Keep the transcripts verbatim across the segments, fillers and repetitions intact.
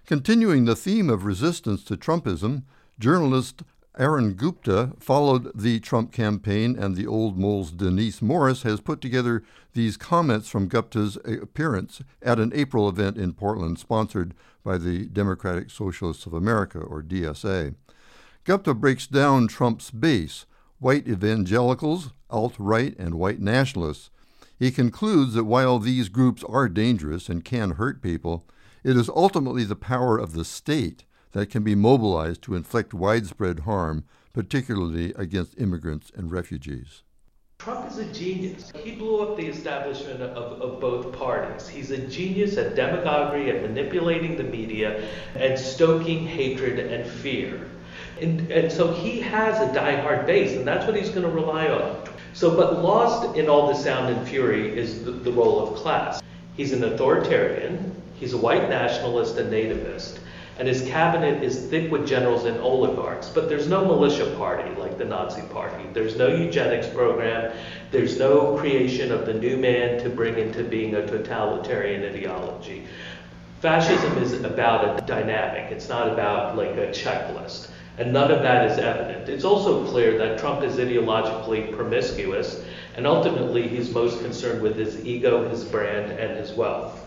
Continuing the theme of resistance to Trumpism, journalist Aaron Gupta followed the Trump campaign, and the Old Mole's Denise Morris has put together these comments from Gupta's appearance at an April event in Portland sponsored by the Democratic Socialists of America, or D S A. Gupta breaks down Trump's base, white evangelicals, alt-right, and white nationalists. He concludes that while these groups are dangerous and can hurt people, it is ultimately the power of the state that can be mobilized to inflict widespread harm, particularly against immigrants and refugees. Trump is a genius. He blew up the establishment of, of both parties. He's a genius at demagoguery and manipulating the media and stoking hatred and fear. And, and so he has a diehard base, and that's what he's going to rely on. So, but lost in all the sound and fury is the, the role of class. He's an authoritarian, he's a white nationalist and nativist, and his cabinet is thick with generals and oligarchs. But there's no militia party like the Nazi Party. There's no eugenics program. There's no creation of the new man to bring into being a totalitarian ideology. Fascism is about a dynamic. It's not about like a checklist. And none of that is evident. It's also clear that Trump is ideologically promiscuous, and ultimately he's most concerned with his ego, his brand, and his wealth.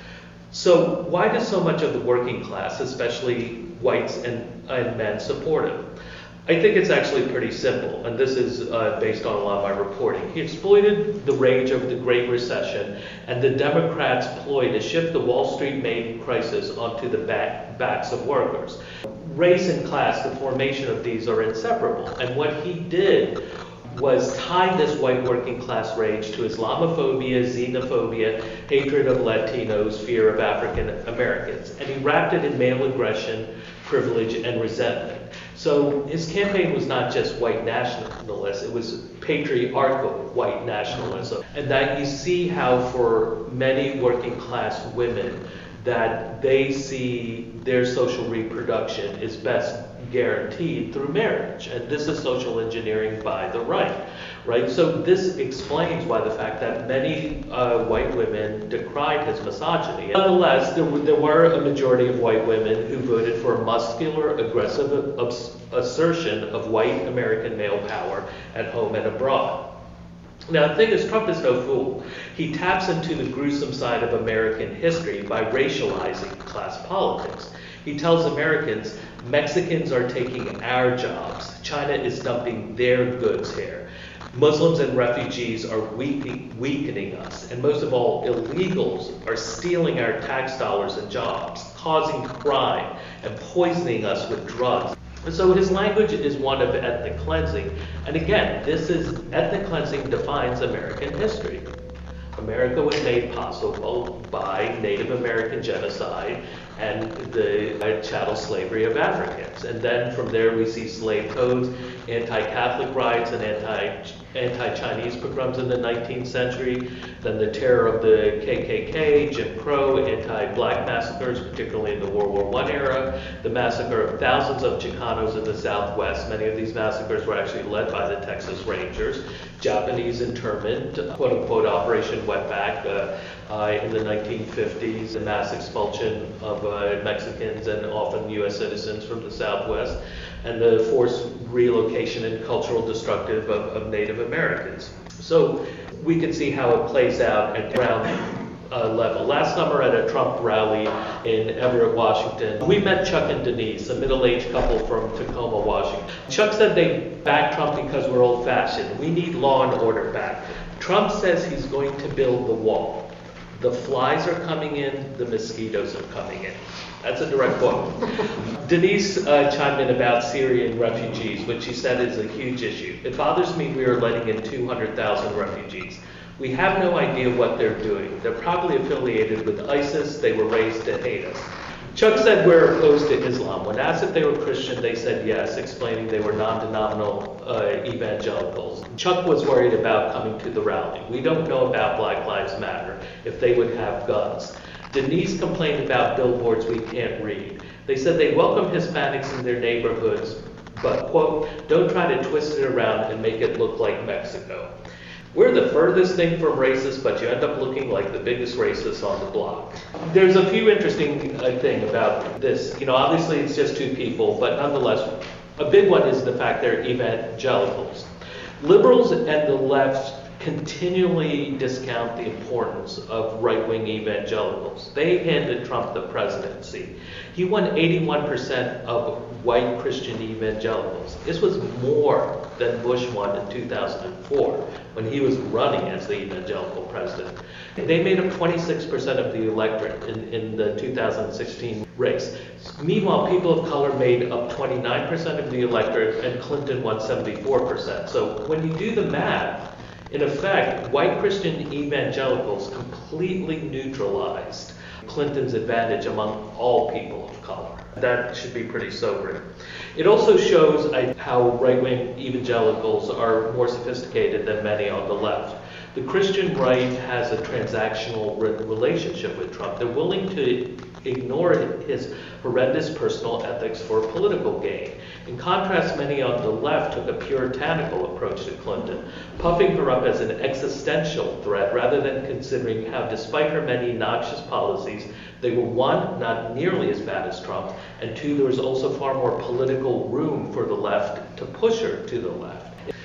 So why does so much of the working class, especially whites and, and men, support him? I think it's actually pretty simple, and this is uh, based on a lot of my reporting. He exploited the rage of the Great Recession and the Democrats' ploy to shift the Wall Street made crisis onto the back, backs of workers. Race and class, the formation of these are inseparable, and what he did was tie this white working class rage to Islamophobia, xenophobia, hatred of Latinos, fear of African Americans, and he wrapped it in male aggression, privilege, and resentment. So his campaign was not just white nationalists, it was patriarchal white nationalism. And that you see how for many working class women that they see their social reproduction is best guaranteed through marriage. And this is social engineering by the right, right? So this explains why the fact that many uh, white women decried his misogyny. Nonetheless, there, w- there were a majority of white women who voted for a muscular, aggressive abs- assertion of white American male power at home and abroad. Now, the thing is, Trump is no fool. He taps into the gruesome side of American history by racializing class politics. He tells Americans, Mexicans are taking our jobs. China is dumping their goods here. Muslims and refugees are weakening, weakening us. And most of all, illegals are stealing our tax dollars and jobs, causing crime, and poisoning us with drugs. And so his language is one of ethnic cleansing. And again, this is ethnic cleansing defines American history. America was made possible by Native American genocide and the chattel slavery of Africans. And then from there we see slave codes, anti-Catholic riots, and anti, anti-Chinese pogroms in the nineteenth century, then the terror of the K K K, Jim Crow, anti-black massacres, particularly in the World War One era, the massacre of thousands of Chicanos in the Southwest. Many of these massacres were actually led by the Texas Rangers. Japanese internment, quote-unquote Operation Wetback, uh, uh, in the nineteen fifties, the mass expulsion of uh, Mexicans and often U S citizens from the Southwest, and the forced relocation and cultural destructive of, of Native Americans. So we can see how it plays out at ground uh, level. Last summer at a Trump rally in Everett, Washington, we met Chuck and Denise, a middle-aged couple from Tacoma, Washington. Chuck said they backed Trump because we're old-fashioned. We need law and order back. Trump says he's going to build the wall. The flies are coming in, the mosquitoes are coming in. That's a direct quote. Denise uh, chimed in about Syrian refugees, which she said is a huge issue. It bothers me we are letting in two hundred thousand refugees. We have no idea what they're doing. They're probably affiliated with ISIS. They were raised to hate us. Chuck said we're opposed to Islam. When asked if they were Christian, they said yes, explaining they were non-denominational uh, evangelicals. Chuck was worried about coming to the rally. We don't know about Black Lives Matter, if they would have guns. Denise complained about billboards we can't read. They said they welcome Hispanics in their neighborhoods, but, quote, don't try to twist it around and make it look like Mexico. We're the furthest thing from racist, but you end up looking like the biggest racist on the block. There's a few interesting uh, things about this. You know, obviously it's just two people, but nonetheless, a big one is the fact they're evangelicals. Liberals and the left continually discount the importance of right-wing evangelicals. They handed Trump the presidency. He won eighty-one percent of white Christian evangelicals. This was more than Bush won in two thousand four when he was running as the evangelical president. They made up twenty-six percent of the electorate in, in the two thousand sixteen race. Meanwhile, people of color made up twenty-nine percent of the electorate and Clinton won seventy-four percent. So when you do the math, in effect, white Christian evangelicals completely neutralized Clinton's advantage among all people of color. That should be pretty sobering. It also shows how right-wing evangelicals are more sophisticated than many on the left. The Christian right has a transactional re- relationship with Trump. They're willing to ignore his horrendous personal ethics for political gain. In contrast, many on the left took a puritanical approach to Clinton, puffing her up as an existential threat rather than considering how, despite her many noxious policies, they were, one, not nearly as bad as Trump, and two, there was also far more political room for the left to push her to the left.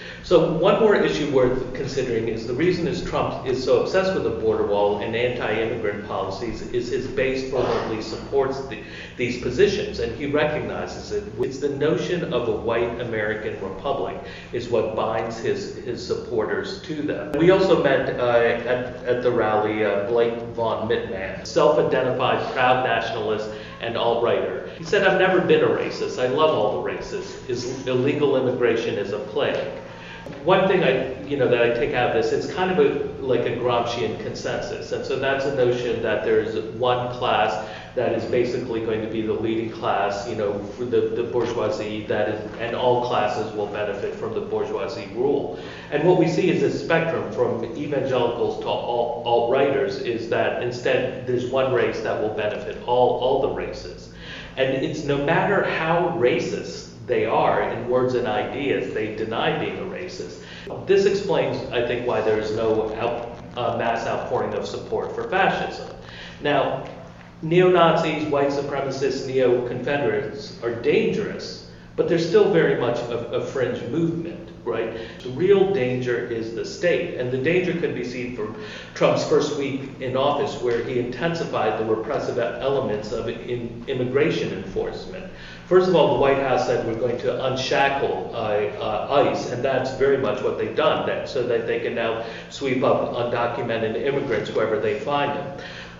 So one more issue worth considering is the reason is Trump is so obsessed with the border wall and anti-immigrant policies is his base fervently supports the, these positions, and he recognizes it. It's the notion of a white American republic is what binds his, his supporters to them. We also met uh, at, at the rally uh, Blake Von Mittman, self-identified proud nationalist and alt-righter. He said, "I've never been a racist. I love all the races. Is illegal immigration is a plague." One thing I, you know, that I take out of this, it's kind of a, like a Gramscian consensus, and so that's a notion that there's one class that is basically going to be the leading class, you know, for the, the bourgeoisie, that is, and all classes will benefit from the bourgeoisie rule. And what we see is a spectrum from evangelicals to alt, alt-righters is that instead there's one race that will benefit all, all the races. And it's no matter how racist they are in words and ideas, they deny being a racist. This explains, I think, why there is no out, uh, mass outpouring of support for fascism. Now, neo-Nazis, white supremacists, neo-Confederates are dangerous, but they're still very much a, a fringe movement, right? The real danger is the state, and the danger could be seen from Trump's first week in office, where he intensified the repressive elements of in, immigration enforcement. First of all, the White House said we're going to unshackle uh, uh, ICE, and that's very much what they've done, that, so that they can now sweep up undocumented immigrants wherever they find them.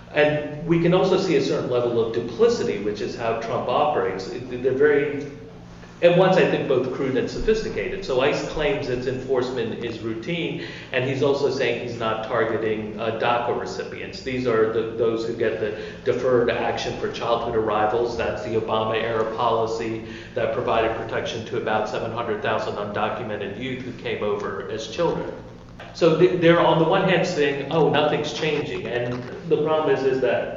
And we can also see a certain level of duplicity, which is how Trump operates. They're very, at once, I think, both crude and sophisticated. So ICE claims its enforcement is routine, and he's also saying he's not targeting uh, DACA recipients. These are the, those who get the deferred action for childhood arrivals. That's the Obama-era policy that provided protection to about seven hundred thousand undocumented youth who came over as children. So they're on the one hand saying, oh, nothing's changing, and the problem is, is that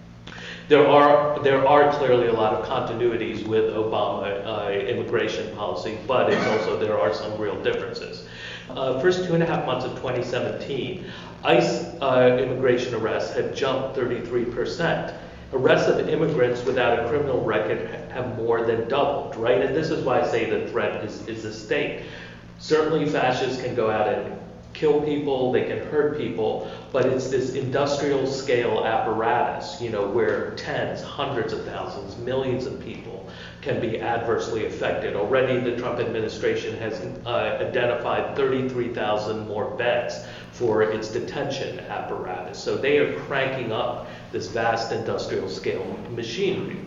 There are there are clearly a lot of continuities with Obama uh, immigration policy, but it's also there are some real differences. Uh, first two and a half months of twenty seventeen, ICE uh, immigration arrests have jumped thirty-three percent. Arrests of immigrants without a criminal record have more than doubled, right? And this is why I say the threat is, is the state. Certainly fascists can go out and kill people, they can hurt people, but it's this industrial scale apparatus, you know, where tens, hundreds of thousands, millions of people can be adversely affected. Already the Trump administration has uh, identified thirty-three thousand more beds for its detention apparatus. So they are cranking up this vast industrial scale machinery.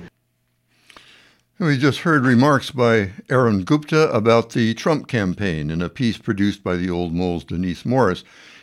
We just heard remarks by Aaron Gupta about the Trump campaign in a piece produced by the Old Mole's Denise Morris.